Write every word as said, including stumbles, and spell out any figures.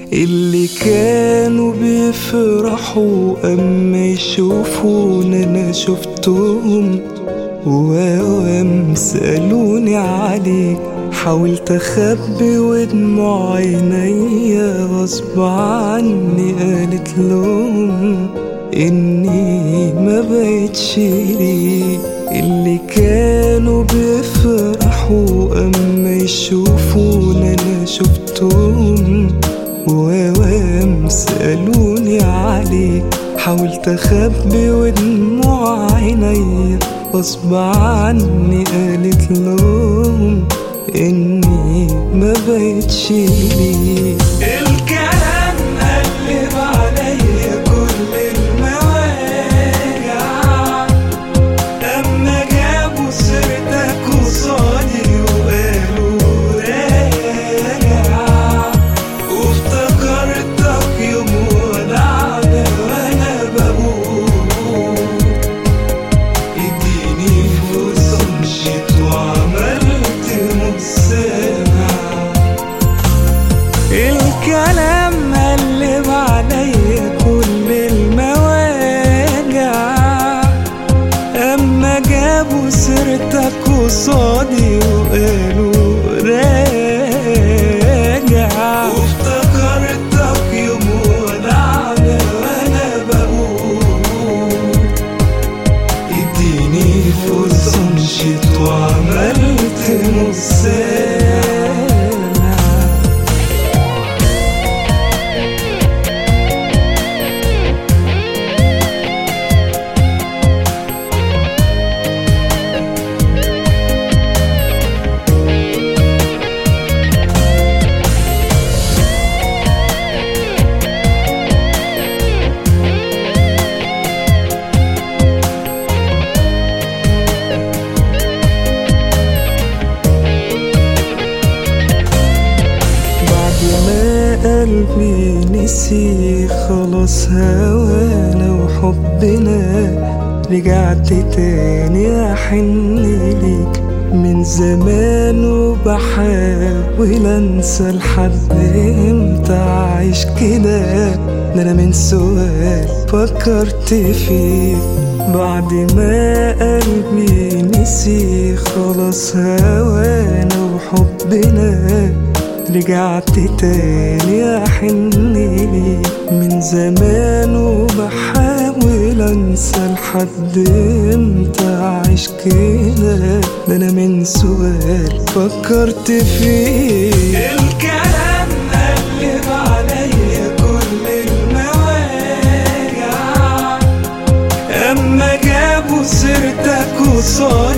اللي كانوا بيفرحوا اما يشوفوني انا شفتهم، وأوام سألوني عليك حاولت اخبي ودموع عينيا غصب عني قالت لهم اني ما بقتش ليك. اللي كانوا بيفرحوا اما يشوفوني انا شفتهم، وأوام سألوني عليك حاولت اخبي ودموع عينيا غصب عني قالت لهم اني ما بقتش ليك. الكلام قلب عليا كل المواجع اما جابوا سيرتك قصادي وقالوا راجع، وافتكرتك يوم ودعنا وانا بقول اديني فرصة مشيت وعملت مسامع. الكلام قلب عليا كل المواجع اما جابوا سيرتك قصادي وقالوا راجع، وافتكرتك يوم ودعنا وانا بقول اديني فرصة مشيت وعملت مسامع. قلبي نسي خلاص هوانا وحبنا، رجعت تاني احن ليك من زمان وبحاول انسى لحد امتى عايش كده. ده انا من سؤال فكرت فيك بعد ما قلبي نسي خلاص هوانا وحبنا، رجعت تاني احن ليك من زمان وبحاول انسى لحد امتى عايش كده. ده انا من سؤال فكرت فيه. الكلام قلب عليا كل المواجع اما جابوا سيرتك قصادي